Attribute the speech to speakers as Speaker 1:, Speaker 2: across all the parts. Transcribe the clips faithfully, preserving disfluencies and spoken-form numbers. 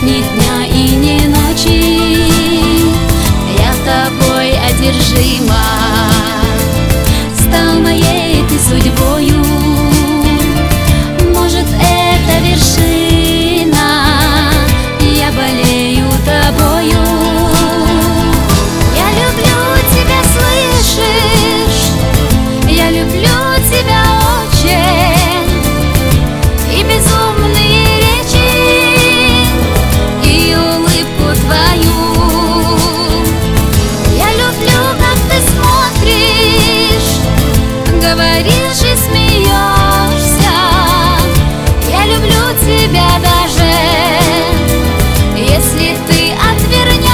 Speaker 1: ни дня и ни ночи я тобой одержима. Стал моей ты судьбою, может, это вершина, я болею тобою. Я люблю тебя, слышишь? Я люблю тебя очень. И безумные речи, и улыбку твою. Я люблю, как ты смотришь, говоришь и смеешься. Я люблю тебя даже если ты отвернешься.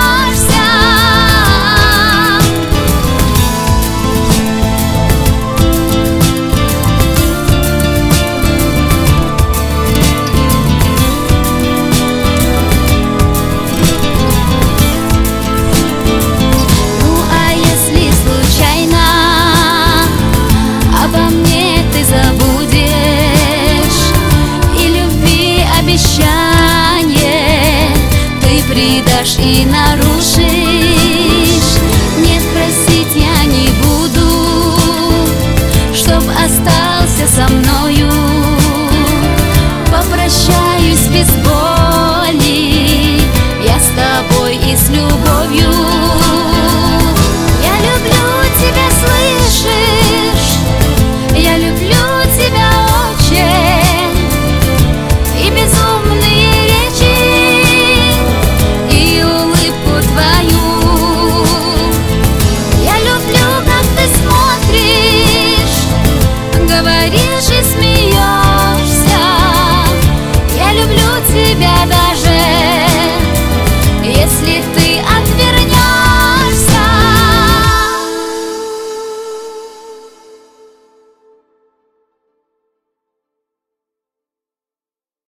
Speaker 1: Ну а если случайно обо мне ты забудешь и любви обещание ты предашь и нарушишь,